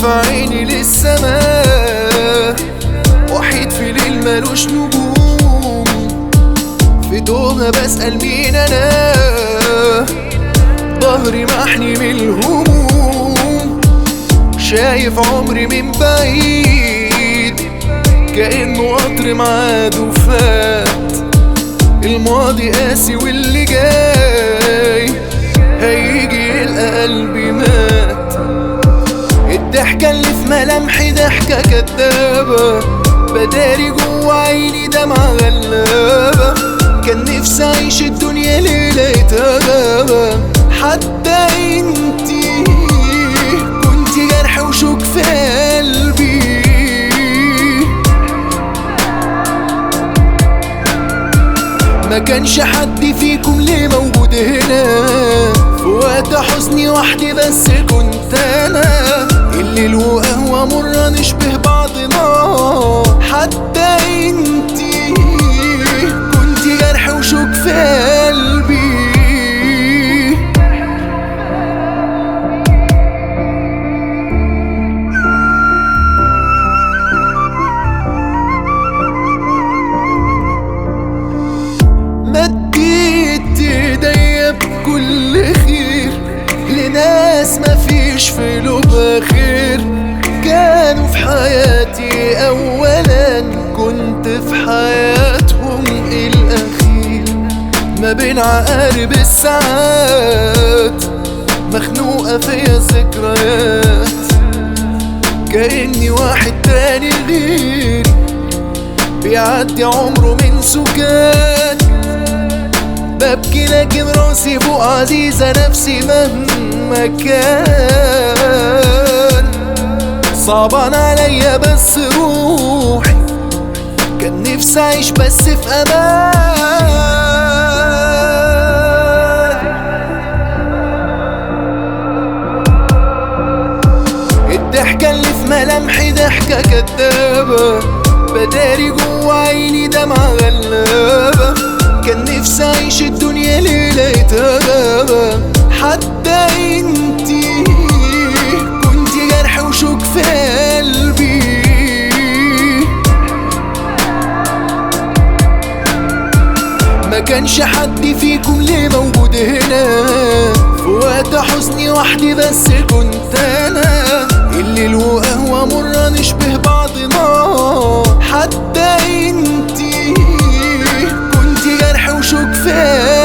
رافع عيني للسماء، وحيد في ليل ملوش نجوم، في توها بسأل مين أنا، ظهري محني من الهموم، شايف عمري من بعيد كأنه قطر معاد وفات، الماضي قاسي واللي جاي هيجي يلقى قلبي مات. الضحكة اللي في ملامحي ضحكة كدابة، بداري جوا عيني دمعة غلابة، كان نفسي اعيش الدنيا ليلتها غابة. حتى انتي كنتي جرح وشوك في قلبي، ما كانش حد فيكم ليه موجود هنا، في وقت حزني وحدي بس كنت انا، الليل وقهوة مرة نشبه بعضنا. حتى انتي كنتي جرح وشوك في قلبي، مديت ايديا بكل خير لناس مفيش في قلوبها خير، كانوا في حياتي اولا، كنت في حياتهم الاخير، ما بين عقارب الساعات مخنوقة فيا ذكريات، كأني واحد تاني غير بيعدي عمره من سكات، ببكي لكن راسي فوق عزيزة نفسي مهما كان، صعبان عليا بس روحي كان نفسي اعيش بس في امان. الضحكة اللي في ملامحي ضحكة كدابة، بداري جوا عيني دمعة غلابة، كان نفسي اعيش الدنيا ليلتها غابة. حتى انتي كنتي جرح وشوك في قلبي، ما كانش حد فيكم ليه موجود هنا، في وقت حزني وحدي بس كنت انا، الليل وقهوة مرة نشبه بعضنا. حتى انتي كنتي جرح وشوك في